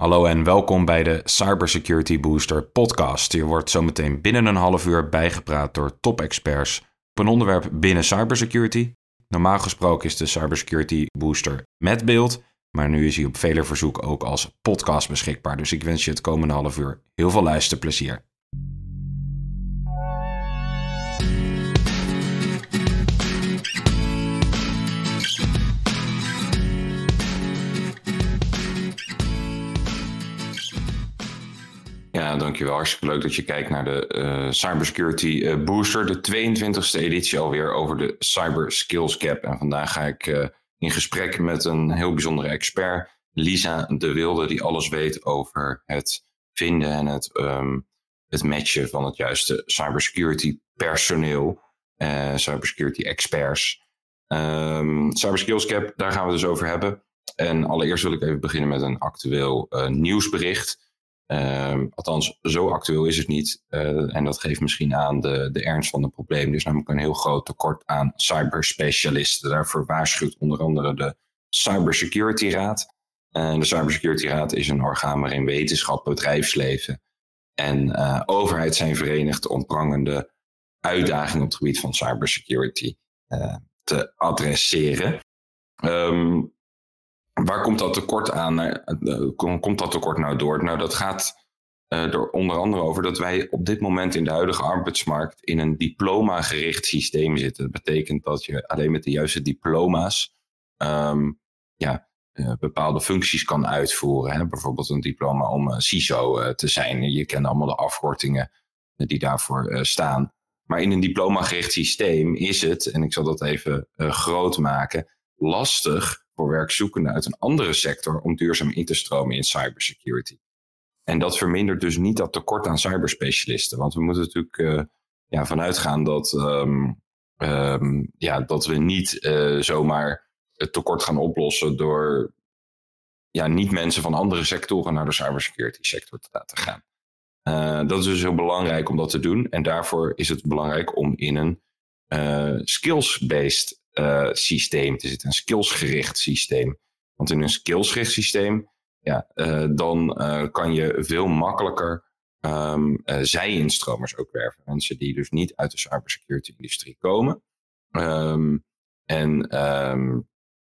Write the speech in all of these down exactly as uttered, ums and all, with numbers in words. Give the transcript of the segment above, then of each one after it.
Hallo en welkom bij de Cybersecurity Booster podcast. Hier wordt zometeen binnen een half uur bijgepraat door top-experts op een onderwerp binnen cybersecurity. Normaal gesproken is de Cybersecurity Booster met beeld, maar nu is hij op vele verzoek ook als podcast beschikbaar. Dus ik wens je het komende half uur heel veel luisterplezier. Ja, dankjewel. Hartstikke leuk dat je kijkt naar de uh, Cybersecurity uh, Booster, de tweeëntwintigste editie alweer over de Cyber Skills Gap. En vandaag ga ik uh, in gesprek met een heel bijzondere expert, Lisa de Wilde, die alles weet over het vinden en het, um, het matchen van het juiste cybersecurity personeel, uh, cybersecurity experts. Um, Cyber Skills Gap, daar gaan we het dus over hebben. En allereerst wil ik even beginnen met een actueel uh, nieuwsbericht. Uh, althans, zo actueel is het niet. Uh, en dat geeft misschien aan de, de ernst van het probleem. Er is namelijk een heel groot tekort aan cyberspecialisten. Daarvoor waarschuwt onder andere de Cybersecurity Raad. Uh, de Cybersecurity Raad is een orgaan waarin wetenschap, bedrijfsleven en uh, overheid zijn verenigd om prangende uitdagingen op het gebied van cybersecurity uh, te adresseren. Um, Waar komt dat tekort aan? Uh, komt dat tekort nou door? Nou, dat gaat uh, er onder andere over dat wij op dit moment in de huidige arbeidsmarkt in een diploma-gericht systeem zitten. Dat betekent dat je alleen met de juiste diploma's um, ja, uh, bepaalde functies kan uitvoeren. Hè? Bijvoorbeeld een diploma om uh, C I S O uh, te zijn. Je kent allemaal de afkortingen uh, die daarvoor uh, staan. Maar in een diploma-gericht systeem is het, en ik zal dat even uh, groot maken, lastig voor werkzoekenden uit een andere sector om duurzaam in te stromen in cybersecurity. En dat vermindert dus niet dat tekort aan cyberspecialisten. Want we moeten natuurlijk uh, ja, vanuit gaan dat, um, um, ja, dat we niet uh, zomaar het tekort gaan oplossen door ja, niet mensen van andere sectoren naar de cybersecurity sector te laten gaan. Uh, dat is dus heel belangrijk om dat te doen. En daarvoor is het belangrijk om in een uh, skills-based Uh, systeem te zitten, een skillsgericht systeem. Want in een skillsgericht systeem, ja, uh, dan uh, kan je veel makkelijker um, uh, zij-instromers ook werven. Mensen die dus niet uit de cybersecurity-industrie komen. Um, en um,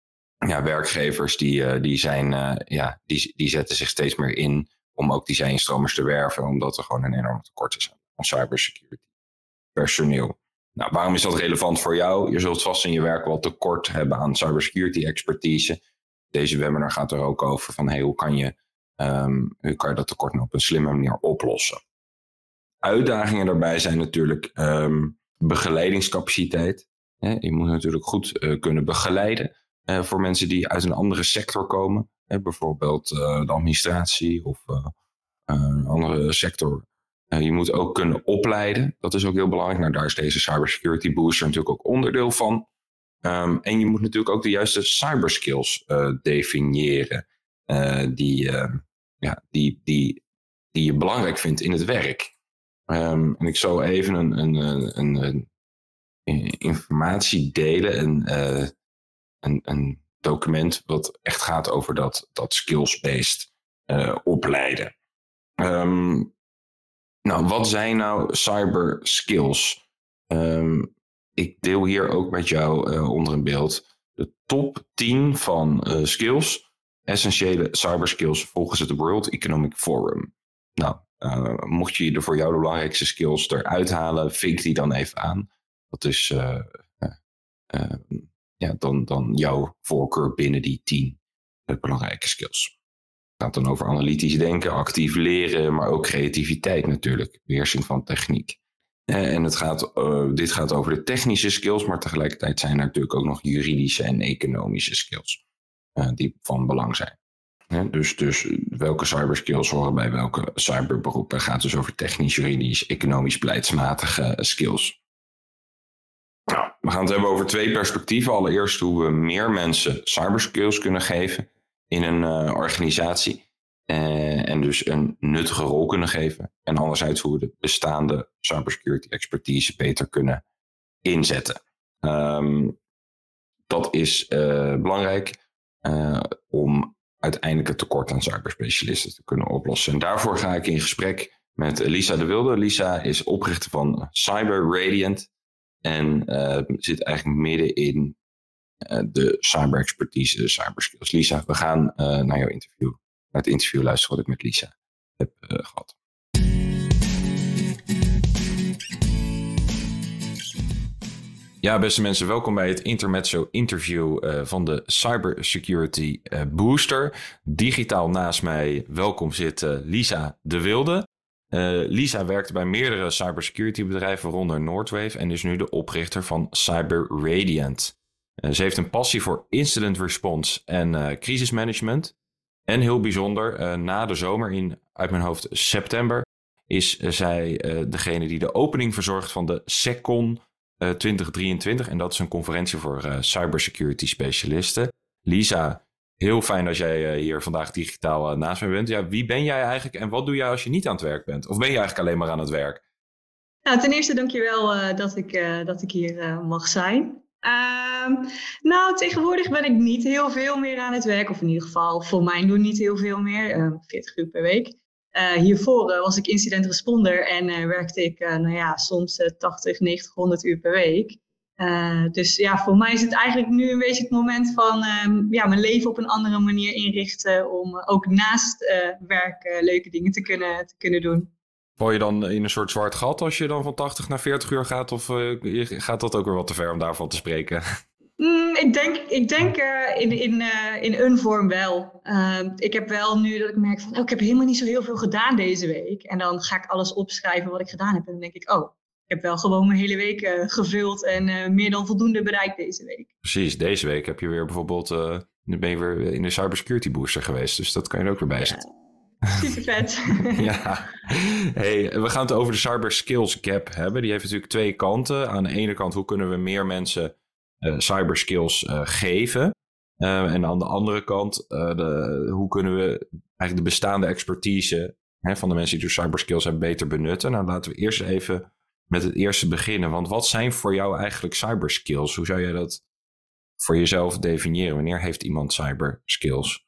ja, werkgevers die, uh, die, zijn, uh, ja, die, die zetten zich steeds meer in om ook die zij-instromers te werven, omdat er gewoon een enorm tekort is aan cybersecurity personeel. Nou, waarom is dat relevant voor jou? Je zult vast in je werk wel tekort hebben aan cybersecurity expertise. Deze webinar gaat er ook over van hey, hoe kan je, um, hoe kan je dat tekort nou op een slimme manier oplossen. Uitdagingen daarbij zijn natuurlijk um, begeleidingscapaciteit. He, je moet natuurlijk goed uh, kunnen begeleiden uh, voor mensen die uit een andere sector komen. He, bijvoorbeeld uh, de administratie of uh, uh, een andere sector. Uh, je moet ook kunnen opleiden. Dat is ook heel belangrijk. Nou, daar is deze Cybersecurity Booster natuurlijk ook onderdeel van. Um, en je moet natuurlijk ook de juiste cyberskills uh, definiëren. Uh, die, uh, ja, die, die, die je belangrijk vindt in het werk. Um, en ik zal even een, een, een, een, een informatie delen. Een, uh, een, een document wat echt gaat over dat, dat skills-based uh, opleiden. Um, Nou, wat zijn nou cyber skills? Um, ik deel hier ook met jou uh, onder een beeld de top tien van uh, skills, essentiële cyber skills volgens het World Economic Forum. Nou, uh, mocht je er voor jou de belangrijkste skills eruit halen, vink die dan even aan. Dat is uh, uh, uh, ja, dan, dan jouw voorkeur binnen die tien uh, belangrijke skills. Het gaat dan over analytisch denken, actief leren, maar ook creativiteit natuurlijk, beheersing van techniek. En het gaat, uh, dit gaat over de technische skills, maar tegelijkertijd zijn er natuurlijk ook nog juridische en economische skills uh, die van belang zijn. Ja, dus, dus welke cyberskills horen bij welke cyberberoepen? Het gaat dus over technisch, juridisch, economisch, beleidsmatige skills. Nou, we gaan het hebben over twee perspectieven. Allereerst hoe we meer mensen cyberskills kunnen geven in een uh, organisatie. Uh, en dus een nuttige rol kunnen geven. En anderzijds hoe we de bestaande cybersecurity expertise beter kunnen inzetten. Um, dat is uh, belangrijk uh, om uiteindelijk het tekort aan cyberspecialisten te kunnen oplossen. En daarvoor ga ik in gesprek met Lisa de Wilde. Lisa is oprichter van Cyber Radiant en uh, zit eigenlijk midden in uh, de cyber-expertise, de cyberskills. Lisa, we gaan uh, naar jouw interview, naar het interview luisteren wat ik met Lisa heb uh, gehad. Ja, beste mensen, welkom bij het Intermezzo interview uh, van de Cybersecurity uh, Booster. Digitaal naast mij welkom zit uh, Lisa de Wilde. Uh, Lisa werkt bij meerdere cybersecurity bedrijven, waaronder Noordwave, en is nu de oprichter van Cyber Radiant. Uh, ze heeft een passie voor incident response en uh, crisismanagement. En heel bijzonder, uh, na de zomer in, uit mijn hoofd, september, is uh, zij uh, degene die de opening verzorgt van de SecCon Uh, twintig drieëntwintig. En dat is een conferentie voor uh, cybersecurity specialisten. Lisa, heel fijn dat jij uh, hier vandaag digitaal uh, naast me bent. Ja, wie ben jij eigenlijk en wat doe jij als je niet aan het werk bent? Of ben je eigenlijk alleen maar aan het werk? Nou, ten eerste dankjewel uh, dat, ik, uh, dat ik hier uh, mag zijn. Uh, nou, tegenwoordig ben ik niet heel veel meer aan het werk. Of in ieder geval, voor mijn doen niet heel veel meer. Uh, veertig uur per week. Uh, hiervoor uh, was ik incident responder en uh, werkte ik uh, nou ja, soms uh, tachtig, negentig, honderd uur per week. Uh, dus ja, voor mij is het eigenlijk nu een beetje het moment van um, ja, mijn leven op een andere manier inrichten om uh, ook naast uh, werk uh, leuke dingen te kunnen, te kunnen doen. Val je dan in een soort zwart gat als je dan van tachtig naar veertig uur gaat? Of uh, gaat dat ook weer wat te ver om daarvan te spreken? Mm, ik denk, ik denk uh, in, in, uh, in een vorm wel. Uh, ik heb wel nu dat ik merk van, oh, ik heb helemaal niet zo heel veel gedaan deze week. En dan ga ik alles opschrijven wat ik gedaan heb. En dan denk ik, oh, ik heb wel gewoon mijn hele week uh, gevuld en uh, meer dan voldoende bereikt deze week. Precies, deze week heb je weer bijvoorbeeld, uh, ben je weer in de Cybersecurity Booster geweest. Dus dat kan je er ook weer bij zetten. Ja, super vet. Ja, hey, we gaan het over de Cyber Skills Gap hebben. Die heeft natuurlijk twee kanten. Aan de ene kant, hoe kunnen we meer mensen Uh, cyberskills uh, geven. Uh, en aan de andere kant, uh, de, hoe kunnen we eigenlijk de bestaande expertise hè, van de mensen die dus cyberskills hebben beter benutten. Nou, laten we eerst even met het eerste beginnen. Want wat zijn voor jou eigenlijk cyberskills? Hoe zou jij dat voor jezelf definiëren? Wanneer heeft iemand cyberskills?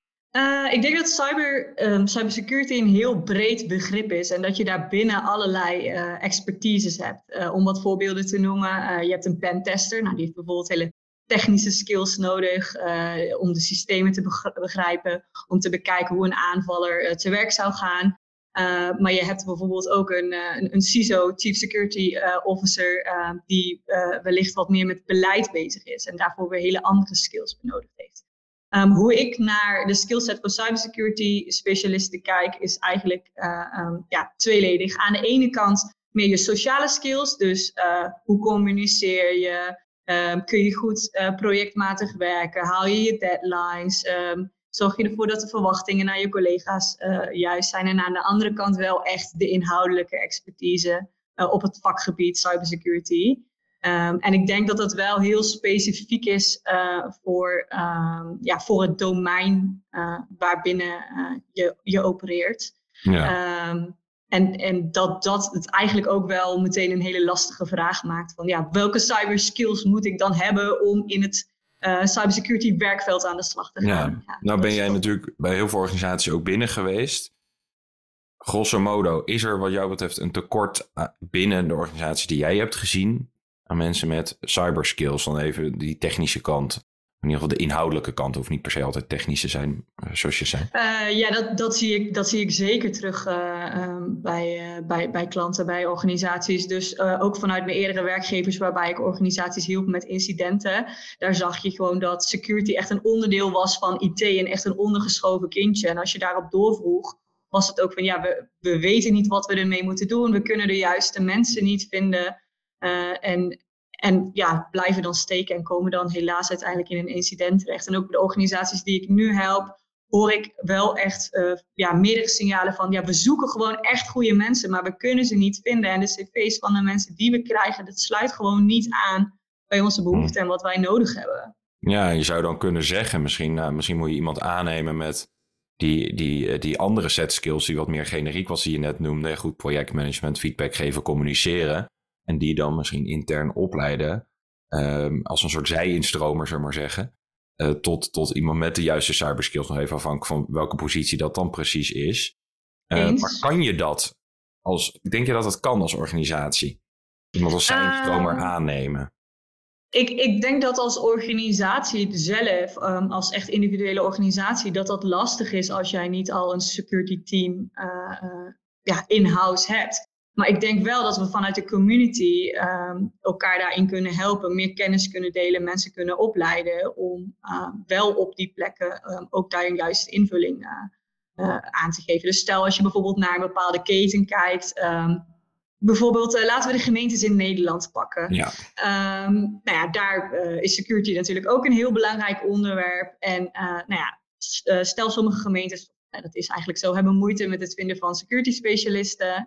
Uh, ik denk dat cyber, um, cybersecurity een heel breed begrip is en dat je daarbinnen allerlei uh, expertises hebt. Uh, om wat voorbeelden te noemen, uh, je hebt een pentester, nou, die heeft bijvoorbeeld hele technische skills nodig uh, om de systemen te begr- begrijpen, om te bekijken hoe een aanvaller uh, te werk zou gaan. Uh, maar je hebt bijvoorbeeld ook een, uh, een, een C I S O, Chief Security uh, Officer, uh, die uh, wellicht wat meer met beleid bezig is en daarvoor weer hele andere skills benodigd heeft. Um, hoe ik naar de skillset van cybersecurity specialisten kijk, is eigenlijk uh, um, ja, tweeledig. Aan de ene kant meer je sociale skills, dus uh, hoe communiceer je, um, kun je goed uh, projectmatig werken, haal je je deadlines, um, zorg je ervoor dat de verwachtingen naar je collega's uh, juist zijn. En aan de andere kant wel echt de inhoudelijke expertise uh, op het vakgebied cybersecurity. Um, en ik denk dat dat wel heel specifiek is uh, voor, um, ja, voor het domein uh, waarbinnen uh, je, je opereert. Ja. Um, en, en dat dat het eigenlijk ook wel meteen een hele lastige vraag maakt. Van ja, welke cyberskills moet ik dan hebben om in het uh, cybersecurity werkveld aan de slag te gaan? Ja. Ja, nou ben jij toch natuurlijk bij heel veel organisaties ook binnen geweest. Grosso modo, is er wat jou betreft een tekort binnen de organisatie die jij hebt gezien aan mensen met cyberskills? Dan even die technische kant. In ieder geval de inhoudelijke kant hoeft niet per se altijd technisch te zijn, zoals je zei. Uh, ja, dat, dat, zie ik, dat zie ik zeker terug uh, um, bij, uh, bij, bij klanten, bij organisaties. Dus uh, ook vanuit mijn eerdere werkgevers waarbij ik organisaties hielp met incidenten. Daar zag je gewoon dat security echt een onderdeel was van I T en echt een ondergeschoven kindje. En als je daarop doorvroeg, was het ook van ja, we, we weten niet wat we ermee moeten doen. We kunnen de juiste mensen niet vinden. Uh, en, en ja, blijven dan steken en komen dan helaas uiteindelijk in een incident terecht. En ook de organisaties die ik nu help, hoor ik wel echt uh, ja, meerdere signalen van ja, we zoeken gewoon echt goede mensen, maar we kunnen ze niet vinden. En de cv's van de mensen die we krijgen, dat sluit gewoon niet aan bij onze behoeften en wat wij nodig hebben. Ja, je zou dan kunnen zeggen, misschien, uh, misschien moet je iemand aannemen met die, die, die andere set skills die wat meer generiek was, die je net noemde. Goed projectmanagement, feedback geven, communiceren. En die dan misschien intern opleiden um, als een soort zij-instromer, zullen we maar zeggen. uh, tot, tot iemand met de juiste cyberskills. Nog even afhankelijk van welke positie dat dan precies is. Uh, maar kan je dat als, denk je dat dat kan als organisatie? Iemand als zijnstromer uh, aannemen? Ik, ik denk dat als organisatie zelf, um, als echt individuele organisatie, dat dat lastig is als jij niet al een security team uh, uh, ja, in-house hebt. Maar ik denk wel dat we vanuit de community um, elkaar daarin kunnen helpen, meer kennis kunnen delen, mensen kunnen opleiden om uh, wel op die plekken um, ook daar een juiste invulling uh, uh, aan te geven. Dus stel als je bijvoorbeeld naar een bepaalde keten kijkt. Um, Bijvoorbeeld, uh, laten we de gemeentes in Nederland pakken. Ja. Um, nou ja, daar uh, is security natuurlijk ook een heel belangrijk onderwerp. En uh, nou ja, stel sommige gemeentes, nou, dat is eigenlijk zo, hebben moeite met het vinden van security specialisten.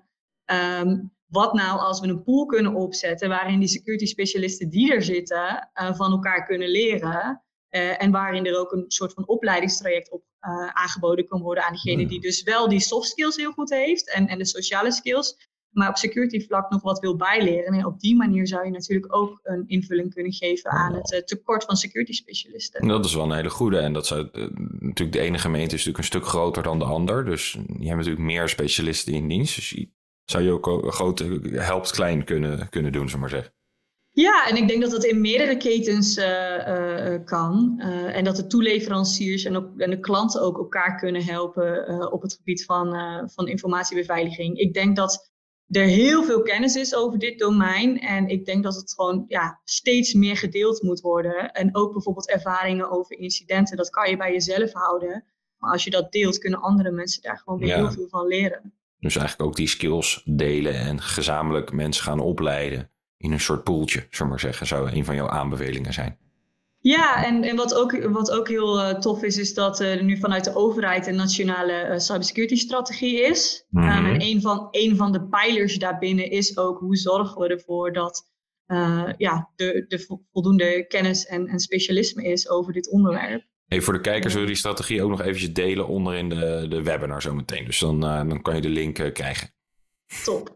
Um, wat nou als we een pool kunnen opzetten waarin die security specialisten die er zitten uh, van elkaar kunnen leren. Uh, en waarin er ook een soort van opleidingstraject op uh, aangeboden kan worden aan diegene ja. die dus wel die soft skills heel goed heeft en, en de sociale skills. Maar op security vlak nog wat wil bijleren. En op die manier zou je natuurlijk ook een invulling kunnen geven aan het uh, tekort van security specialisten. Dat is wel een hele goede. En dat zou, uh, natuurlijk de ene gemeente is natuurlijk een stuk groter dan de ander. Dus je hebt natuurlijk meer specialisten in dienst. Dus je, zou je ook een grote helpt klein kunnen, kunnen doen, zullen we maar zeggen. Ja, en ik denk dat dat in meerdere ketens uh, uh, kan. Uh, en dat de toeleveranciers en, ook, en de klanten ook elkaar kunnen helpen uh, op het gebied van, uh, van informatiebeveiliging. Ik denk dat er heel veel kennis is over dit domein. En ik denk dat het gewoon ja, steeds meer gedeeld moet worden. En ook bijvoorbeeld ervaringen over incidenten. Dat kan je bij jezelf houden. Maar als je dat deelt, kunnen andere mensen daar gewoon weer ja. heel veel van leren. Dus eigenlijk ook die skills delen en gezamenlijk mensen gaan opleiden. In een soort poeltje, zullen we maar zeggen. Zou een van jouw aanbevelingen zijn. Ja, en, en wat, ook, wat ook heel uh, tof is, is dat uh, er nu vanuit de overheid een nationale uh, cybersecurity strategie is. Mm-hmm. Um, en een van, een van de pijlers daarbinnen is ook hoe zorgen we ervoor dat uh, ja, de, de voldoende kennis en, en specialisme is over dit onderwerp. Hey, voor de kijkers zullen we die strategie ook nog eventjes delen onder in de, de webinar zometeen. Dus dan, uh, dan kan je de link uh, krijgen. Top.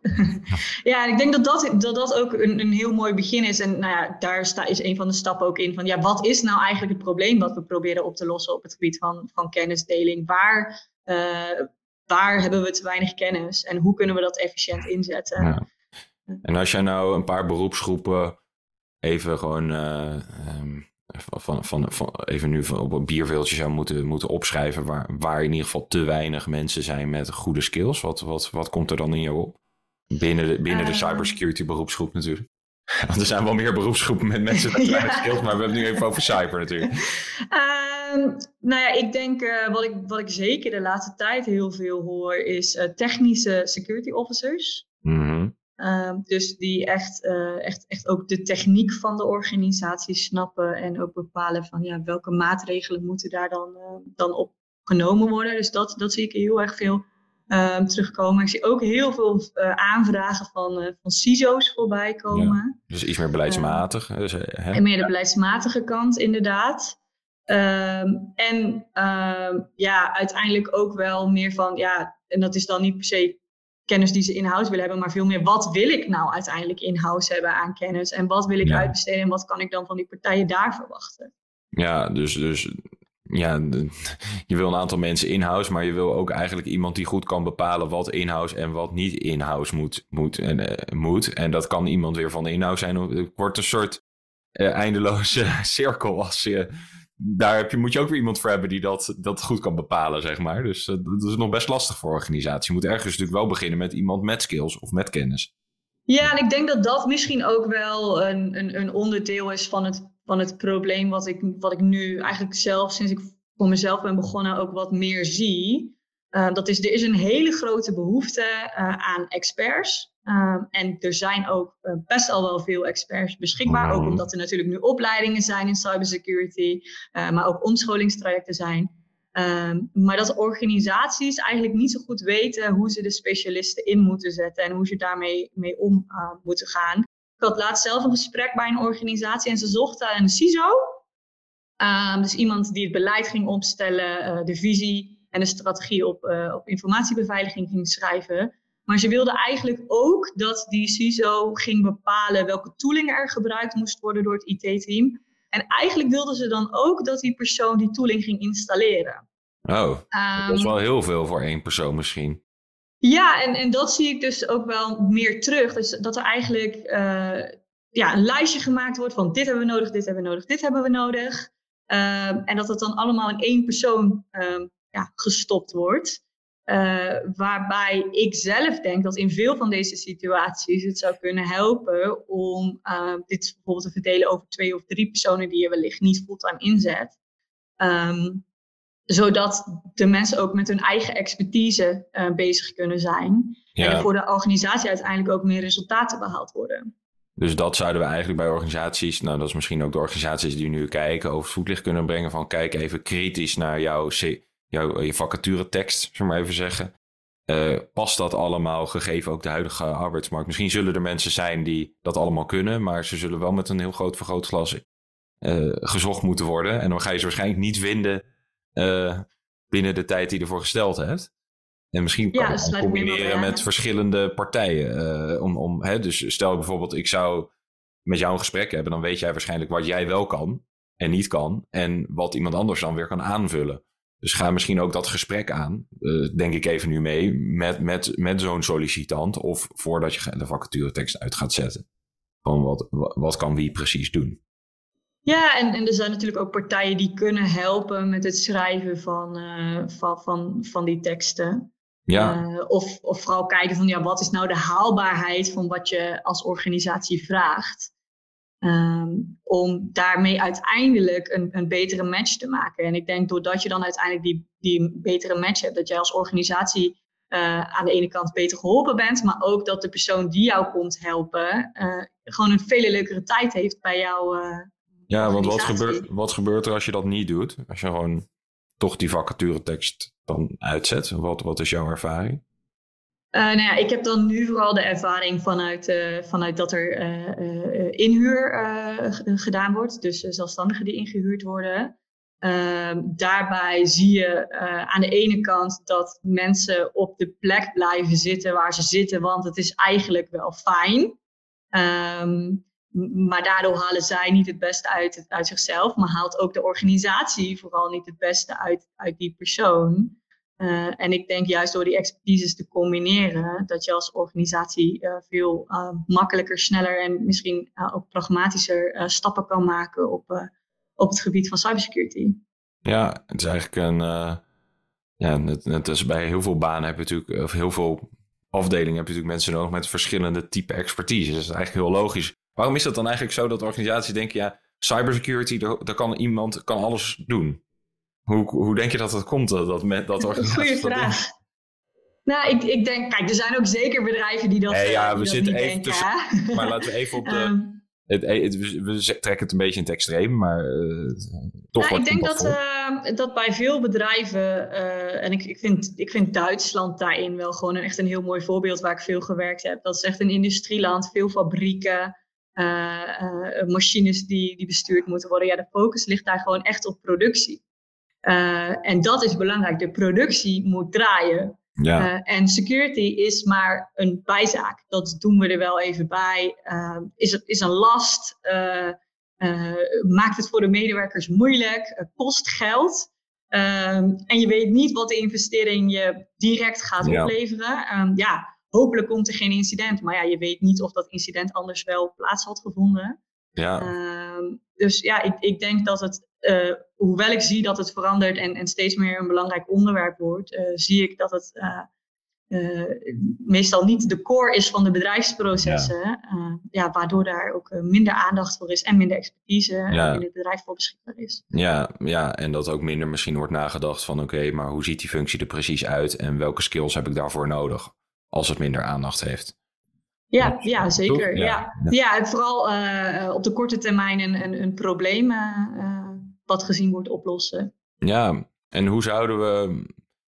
Ja, ik denk dat dat, dat, dat ook een, een heel mooi begin is. En nou ja, daar sta, is een van de stappen ook in van ja, wat is nou eigenlijk het probleem wat we proberen op te lossen op het gebied van, van kennisdeling? Waar, uh, waar hebben we te weinig kennis en hoe kunnen we dat efficiënt inzetten? Ja. En als jij nou een paar beroepsgroepen even gewoon uh, um, van, van, van, even nu op een bierveeltje zou moeten, moeten opschrijven waar, waar in ieder geval te weinig mensen zijn met goede skills. Wat, wat, wat komt er dan in jou op? Binnen de, binnen de cybersecurity beroepsgroep natuurlijk. Want er zijn wel meer beroepsgroepen met mensen met weinig ja. skills, maar we hebben het nu even over cyber natuurlijk. Uh, nou ja, ik denk uh, wat, ik, wat ik zeker de laatste tijd heel veel hoor is uh, technische security officers. Mm-hmm. Uh, dus die echt, uh, echt, echt ook de techniek van de organisatie snappen en ook bepalen van ja, welke maatregelen moeten daar dan, uh, dan op genomen worden. Dus dat, dat zie ik heel erg veel uh, terugkomen. Ik zie ook heel veel uh, aanvragen van, uh, van C I S O's voorbij komen. Ja, dus iets meer beleidsmatig. Uh, dus, hè? En meer de beleidsmatige kant inderdaad. Um, en uh, ja, uiteindelijk ook wel meer van ja, en dat is dan niet per se kennis die ze in-house willen hebben, maar veel meer wat wil ik nou uiteindelijk in-house hebben aan kennis en wat wil ik ja. uitbesteden en wat kan ik dan van die partijen daar verwachten. Ja, dus, dus ja, je wil een aantal mensen in-house, maar je wil ook eigenlijk iemand die goed kan bepalen wat in-house en wat niet in-house moet. moet, en, uh, moet. En dat kan iemand weer van in-house zijn. Het wordt een soort uh, eindeloze cirkel als je... Daar heb je, moet je ook weer iemand voor hebben die dat, dat goed kan bepalen, zeg maar. Dus uh, dat is nog best lastig voor organisatie. Je moet ergens natuurlijk wel beginnen met iemand met skills of met kennis. Ja, en ik denk dat dat misschien ook wel een, een, een onderdeel is van het, van het probleem wat ik, wat ik nu eigenlijk zelf, sinds ik voor mezelf ben begonnen, ook wat meer zie. Uh, dat is, er is een hele grote behoefte uh, aan experts. Um, en er zijn ook uh, best al wel veel experts beschikbaar. Ook omdat er natuurlijk nu opleidingen zijn in cybersecurity. Uh, maar ook omscholingstrajecten zijn. Um, maar dat organisaties eigenlijk niet zo goed weten hoe ze de specialisten in moeten zetten. En hoe ze daarmee mee om uh, moeten gaan. Ik had laatst zelf een gesprek bij een organisatie. En ze zochten een C I S O. Um, dus iemand die het beleid ging opstellen. Uh, de visie en de strategie op, uh, op informatiebeveiliging ging schrijven. Maar ze wilden eigenlijk ook dat die C I S O ging bepalen welke tooling er gebruikt moest worden door het I T-team. En eigenlijk wilden ze dan ook dat die persoon die tooling ging installeren. Oh, Um, dat is wel heel veel voor één persoon misschien. Ja, en, en dat zie ik dus ook wel meer terug. Dus dat er eigenlijk uh, ja, een lijstje gemaakt wordt van dit hebben we nodig, dit hebben we nodig, dit hebben we nodig. Um, en dat het dan allemaal in één persoon um, ja, gestopt wordt. Uh, waarbij ik zelf denk dat in veel van deze situaties het zou kunnen helpen om uh, dit bijvoorbeeld te verdelen over twee of drie personen die je wellicht niet fulltime inzet. Um, zodat de mensen ook met hun eigen expertise uh, bezig kunnen zijn. Ja. En er voor de organisatie uiteindelijk ook meer resultaten behaald worden. Dus dat zouden we eigenlijk bij organisaties, nou dat is misschien ook de organisaties die nu kijken, over het voetlicht kunnen brengen van kijk even kritisch naar jouw, jouw je vacaturetekst, zullen we maar even zeggen. Uh, past dat allemaal gegeven ook de huidige arbeidsmarkt? Misschien zullen er mensen zijn die dat allemaal kunnen, maar ze zullen wel met een heel groot vergrootglas uh, gezocht moeten worden. En dan ga je ze waarschijnlijk niet vinden uh, binnen de tijd die je ervoor gesteld hebt. En misschien kan ja, je het combineren met verschillende partijen. Uh, om, om, hè, dus stel bijvoorbeeld, ik zou met jou een gesprek hebben. Dan weet jij waarschijnlijk wat jij wel kan en niet kan. En wat iemand anders dan weer kan aanvullen. Dus ga misschien ook dat gesprek aan, uh, denk ik even nu mee, met, met, met zo'n sollicitant. Of voordat je de vacaturetekst uit gaat zetten. Van wat, wat kan wie precies doen. Ja, en, en er zijn natuurlijk ook partijen die kunnen helpen met het schrijven van, uh, van, van, van die teksten. Ja. Uh, of, of vooral kijken van ja, wat is nou de haalbaarheid van wat je als organisatie vraagt. Um, om daarmee uiteindelijk een, een betere match te maken. En ik denk doordat je dan uiteindelijk die, die betere match hebt, dat jij als organisatie uh, aan de ene kant beter geholpen bent, maar ook dat de persoon die jou komt helpen uh, gewoon een veel leukere tijd heeft bij jou. Uh, ja, want wat gebeurt, wat gebeurt er als je dat niet doet? Als je gewoon toch die vacaturetekst dan uitzet? Wat, wat is jouw ervaring? Uh, nou ja, ik heb dan nu vooral de ervaring vanuit, uh, vanuit dat er uh, uh, inhuur uh, gedaan wordt. Dus uh, zelfstandigen die ingehuurd worden. Uh, daarbij zie je uh, aan de ene kant dat mensen op de plek blijven zitten waar ze zitten. Want het is eigenlijk wel fijn. Um, maar daardoor halen zij niet het beste uit, uit zichzelf. Maar haalt ook de organisatie vooral niet het beste uit, uit die persoon. Uh, en ik denk juist door die expertises te combineren, dat je als organisatie uh, veel uh, makkelijker, sneller en misschien uh, ook pragmatischer uh, stappen kan maken op, uh, op het gebied van cybersecurity. Ja, het is eigenlijk een, uh, ja, net, net als bij heel veel banen heb je natuurlijk, of heel veel afdelingen heb je natuurlijk mensen nodig met verschillende type expertise. Dus dat is eigenlijk heel logisch. Waarom is dat dan eigenlijk zo dat organisaties denken, ja, cybersecurity, daar, daar kan iemand kan alles doen? Hoe, hoe denk je dat dat komt? Dat, dat, dat Goeie vraag. Nou, ik, ik denk, kijk, er zijn ook zeker bedrijven die dat, nee, ja, die we dat zitten niet even denken. Tussen, maar laten we even op de... Um, het, het, we trekken het een beetje in het extreem, maar uh, toch nou, wat ik denk dat, uh, dat bij veel bedrijven, uh, en ik, ik, vind, ik vind Duitsland daarin wel gewoon een, echt een heel mooi voorbeeld waar ik veel gewerkt heb. Dat is echt een industrieland, veel fabrieken, uh, uh, machines die, die bestuurd moeten worden. Ja, de focus ligt daar gewoon echt op productie. Uh, en dat is belangrijk. De productie moet draaien. Ja. Uh, en security is maar een bijzaak. Dat doen we er wel even bij. Uh, is, is een last. Uh, uh, maakt het voor de medewerkers moeilijk. Uh, kost geld. Uh, en je weet niet wat de investering je direct gaat ja. opleveren. Um, ja, hopelijk komt er geen incident. Maar ja, je weet niet of dat incident anders wel plaats had gevonden. Ja. Uh, dus ja, ik, ik denk dat het... Uh, hoewel ik zie dat het verandert en, en steeds meer een belangrijk onderwerp wordt, uh, zie ik dat het uh, uh, meestal niet de core is van de bedrijfsprocessen. Ja. Uh, ja, waardoor daar ook uh, minder aandacht voor is en minder expertise ja. in het bedrijf voor beschikbaar is. Ja, ja, en dat ook minder misschien wordt nagedacht van oké, okay, maar hoe ziet die functie er precies uit en welke skills heb ik daarvoor nodig als het minder aandacht heeft? Ja, ja, zeker. Ja. Ja. Ja, en vooral uh, op de korte termijn een, een, een probleem uh, wat gezien wordt oplossen. Ja, en hoe zouden we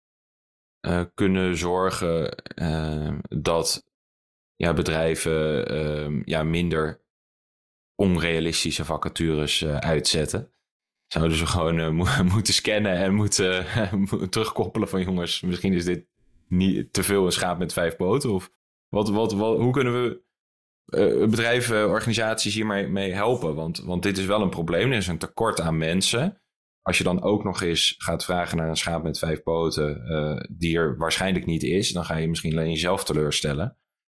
uh, kunnen zorgen uh, dat ja, bedrijven uh, ja, minder onrealistische vacatures uh, uitzetten? Zouden ze gewoon uh, mo- moeten scannen en moeten uh, terugkoppelen van jongens, misschien is dit niet te veel een schaap met vijf poten? Of wat, wat, wat, hoe kunnen we uh, bedrijven, organisaties hiermee mee helpen? Want, want dit is wel een probleem. Er is een tekort aan mensen. Als je dan ook nog eens gaat vragen naar een schaap met vijf poten, uh, die er waarschijnlijk niet is, dan ga je misschien alleen jezelf teleurstellen.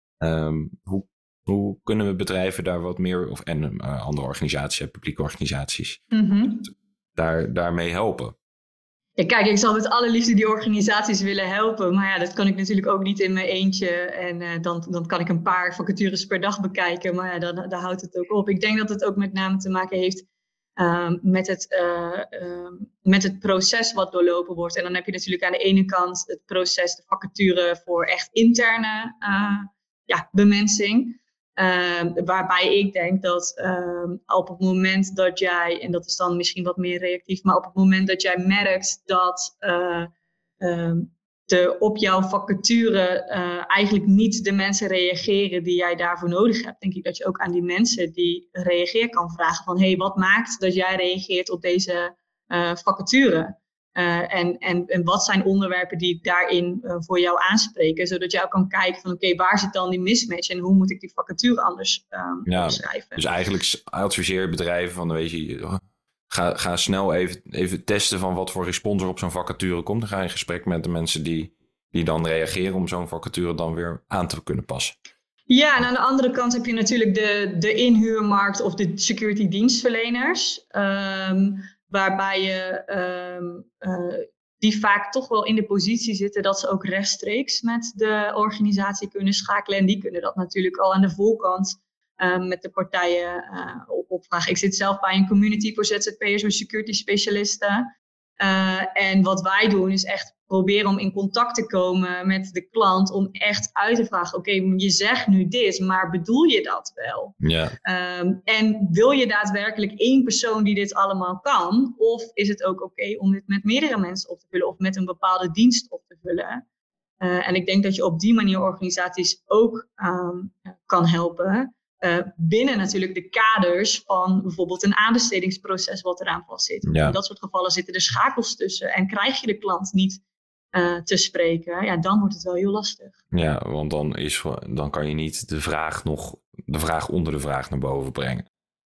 Um, hoe, hoe kunnen we bedrijven daar wat meer, of en uh, andere organisaties, publieke organisaties, Mm-hmm. daar, daarmee helpen? Ja, kijk, ik zal met alle liefde die organisaties willen helpen. Maar ja, dat kan ik natuurlijk ook niet in mijn eentje. En uh, dan, dan kan ik een paar vacatures per dag bekijken. Maar ja, dan, dan houdt het ook op. Ik denk dat het ook met name te maken heeft um, met, het, uh, um, met het proces wat doorlopen wordt. En dan heb je natuurlijk aan de ene kant het proces, de vacature voor echt interne uh, ja, bemensing. Uh, waarbij ik denk dat uh, op het moment dat jij, en dat is dan misschien wat meer reactief, maar op het moment dat jij merkt dat uh, uh, de, op jouw vacature uh, eigenlijk niet de mensen reageren die jij daarvoor nodig hebt, denk ik dat je ook aan die mensen die reageren kan vragen van, hé, hey, wat maakt dat jij reageert op deze uh, vacature? Uh, en, en, en wat zijn onderwerpen die daarin uh, voor jou aanspreken, zodat jij ook kan kijken van oké, okay, waar zit dan die mismatch en hoe moet ik die vacature anders um, ja, beschrijven. Dus eigenlijk adviseer bedrijven van, weet je, ga, ga snel even, even testen van wat voor respons er op zo'n vacature komt. Dan ga je in gesprek met de mensen die, die dan reageren om zo'n vacature dan weer aan te kunnen passen. Ja, en aan de andere kant heb je natuurlijk de, de inhuurmarkt of de security dienstverleners. Um, Waarbij je um, uh, die vaak toch wel in de positie zitten dat ze ook rechtstreeks met de organisatie kunnen schakelen. En die kunnen dat natuurlijk al aan de voorkant uh, met de partijen uh, opvragen. Ik zit zelf bij een community voor Z Z P'ers met security specialisten. Uh, en wat wij doen is echt proberen om in contact te komen met de klant om echt uit te vragen, oké, okay, je zegt nu dit, maar bedoel je dat wel? Ja. Um, en wil je daadwerkelijk één persoon die dit allemaal kan? Of is het ook oké okay om dit met meerdere mensen op te vullen of met een bepaalde dienst op te vullen? Uh, en ik denk dat je op die manier organisaties ook um, kan helpen. Uh, binnen natuurlijk de kaders van bijvoorbeeld een aanbestedingsproces wat eraan vast zit. Ja. In dat soort gevallen zitten er schakels tussen en krijg je de klant niet uh, te spreken, ja, dan wordt het wel heel lastig. Ja, want dan, is, dan kan je niet de vraag nog, de vraag onder de vraag naar boven brengen.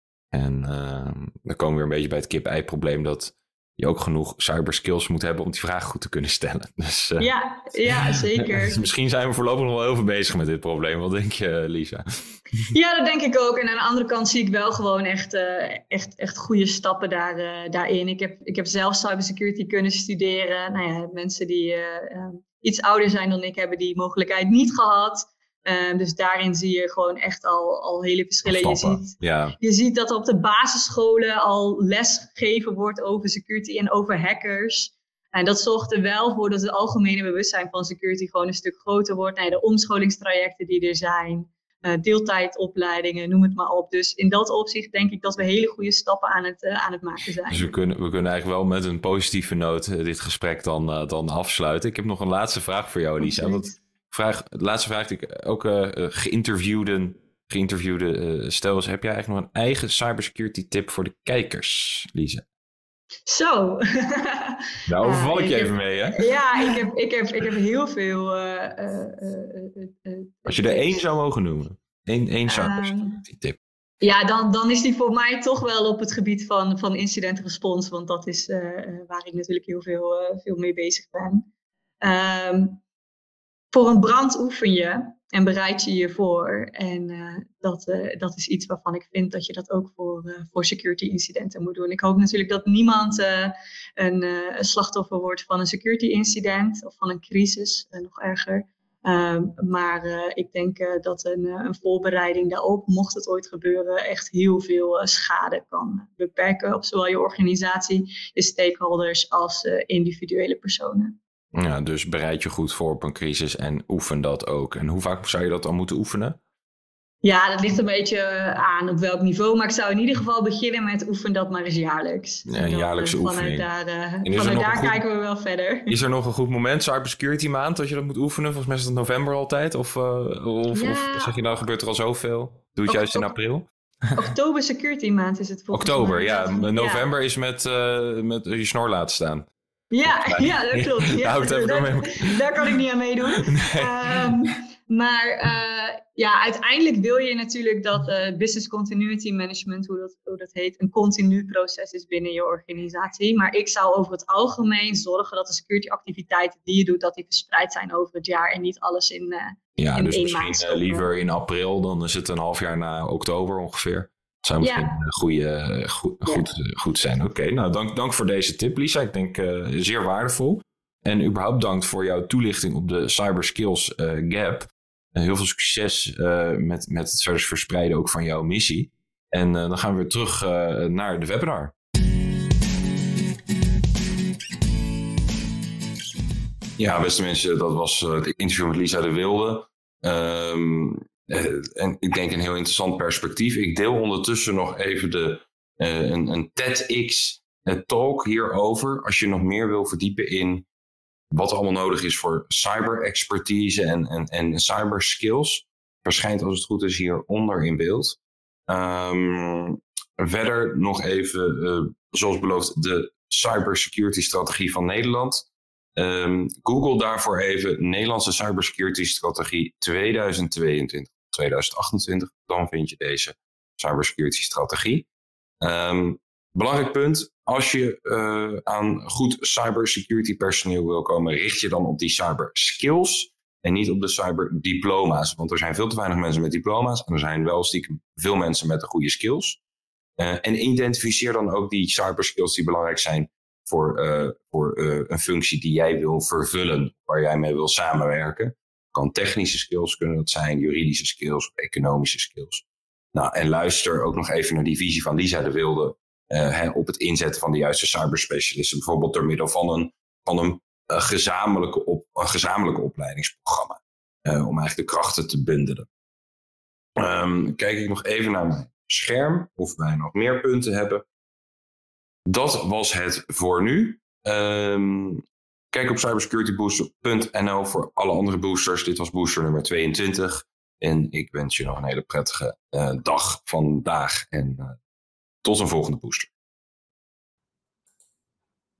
En uh, dan komen we weer een beetje bij het kip-ei probleem dat je ook genoeg cyberskills moet hebben om die vraag goed te kunnen stellen. Dus, uh, ja, ja, zeker. Dus misschien zijn we voorlopig nog wel heel veel bezig met dit probleem. Wat denk je, Lisa? Ja, dat denk ik ook. En aan de andere kant zie ik wel gewoon echt, uh, echt, echt goede stappen daar, uh, daarin. Ik heb, ik heb zelf cybersecurity kunnen studeren. Nou ja, mensen die uh, uh, iets ouder zijn dan ik hebben die mogelijkheid niet gehad. Uh, dus daarin zie je gewoon echt al, al hele verschillen. Je ziet, ja. je ziet dat er op de basisscholen al les gegeven wordt over security en over hackers. En dat zorgt er wel voor dat het algemene bewustzijn van security gewoon een stuk groter wordt. Nou ja, de omscholingstrajecten die er zijn, uh, deeltijdopleidingen, noem het maar op. Dus in dat opzicht denk ik dat we hele goede stappen aan het, uh, aan het maken zijn. Dus we kunnen, we kunnen eigenlijk wel met een positieve noot uh, dit gesprek dan, uh, dan afsluiten. Ik heb nog een laatste vraag voor jou, Lisa. Want vraag, de laatste vraag die ik ook uh, geïnterviewde, geïnterviewde uh, stel is, heb jij eigenlijk nog een eigen cybersecurity tip voor de kijkers, Lisa? Zo. Daar overval uh, ik je ik even heb, mee, hè? Ja, ik heb, ik heb, ik heb heel veel... Uh, uh, uh, uh, uh, Als je er één zou mogen noemen. Eén, één cybersecurity tip. Uh, ja, dan, dan is die voor mij toch wel op het gebied van, van incident response. Want dat is uh, waar ik natuurlijk heel veel, uh, veel mee bezig ben. Um, voor een brand oefen je en bereid je je voor. En uh, dat, uh, dat is iets waarvan ik vind dat je dat ook voor, uh, voor security incidenten moet doen. Ik hoop natuurlijk dat niemand uh, een, uh, een slachtoffer wordt van een security incident of van een crisis, uh, nog erger. Um, maar uh, ik denk uh, dat een, uh, een voorbereiding daarop, mocht het ooit gebeuren, echt heel veel uh, schade kan beperken op zowel je organisatie, je stakeholders als uh, individuele personen. Ja, dus bereid je goed voor op een crisis en oefen dat ook. En hoe vaak zou je dat dan moeten oefenen? Ja, dat ligt een beetje aan op welk niveau. Maar ik zou in ieder geval beginnen met oefen dat maar eens jaarlijks. Ja, een jaarlijkse vanuit oefening. Daar, uh, vanuit daar goed, kijken we wel verder. Is er nog een goed moment, cybersecurity maand, dat je dat moet oefenen? Volgens mij is het november altijd. Of, uh, of, ja. of zeg je nou, gebeurt er al zoveel? Doe het juist in april? Oktober security maand is het volgens mij. Oktober, ja. November ja. is met, uh, met je snor laten staan. Ja, ja, dat klopt. Ja, nou, daar, daar, daar kan ik niet aan meedoen. Nee. Um, Maar uh, ja, uiteindelijk wil je natuurlijk dat uh, business continuity management, hoe dat, hoe dat heet, een continu proces is binnen je organisatie. Maar ik zou over het algemeen zorgen dat de security activiteiten die je doet, dat die verspreid zijn over het jaar en niet alles in, uh, ja, in dus één misschien maand uh, stoppen. liever in april, dan is het een half jaar na oktober ongeveer. Dat zou misschien Ja. een goede, goed, ja. goed, goed zijn. Oké, okay, nou dank, dank voor deze tip, Lisa. Ik denk uh, zeer waardevol. En überhaupt dank voor jouw toelichting op de Cyber Skills uh, Gap. Uh, heel veel succes uh, met, met het verder verspreiden ook van jouw missie. En uh, dan gaan we weer terug uh, naar de webinar. Ja, beste mensen, dat was uh, het interview met Lisa de Wilde. Um, uh, en ik denk een heel interessant perspectief. Ik deel ondertussen nog even de, uh, een, een TEDx talk hierover. Als je nog meer wil verdiepen in wat allemaal nodig is voor cyber expertise en, en, en cyber skills. Verschijnt als het goed is hieronder in beeld. Um, verder nog even, uh, zoals beloofd, de cybersecurity strategie van Nederland. Um, Google daarvoor even Nederlandse cybersecurity strategie tweeduizend tweeëntwintig tot tweeduizend achtentwintig. Dan vind je deze cybersecurity strategie. Um, belangrijk punt, als je uh, aan goed cybersecurity personeel wil komen, richt je dan op die cyber skills en niet op de cyber diploma's. Want er zijn veel te weinig mensen met diploma's en er zijn wel stiekem veel mensen met de goede skills. Uh, en identificeer dan ook die cyber skills die belangrijk zijn voor, uh, voor uh, een functie die jij wil vervullen, waar jij mee wil samenwerken. Kan technische skills kunnen dat zijn, juridische skills of economische skills. Nou, en luister ook nog even naar die visie van Lisa de Wilde uh, hè, op het inzetten van de juiste cyberspecialisten. Bijvoorbeeld door middel van een, van een, uh, gezamenlijke, op, een gezamenlijke opleidingsprogramma. Uh, om eigenlijk de krachten te bundelen. Um, kijk ik nog even naar mijn scherm of wij nog meer punten hebben. Dat was het voor nu. Um, kijk op cybersecurity booster punt n l voor alle andere boosters. Dit was booster nummer tweeëntwintig. En ik wens je nog een hele prettige uh, dag vandaag. En uh, tot een volgende booster.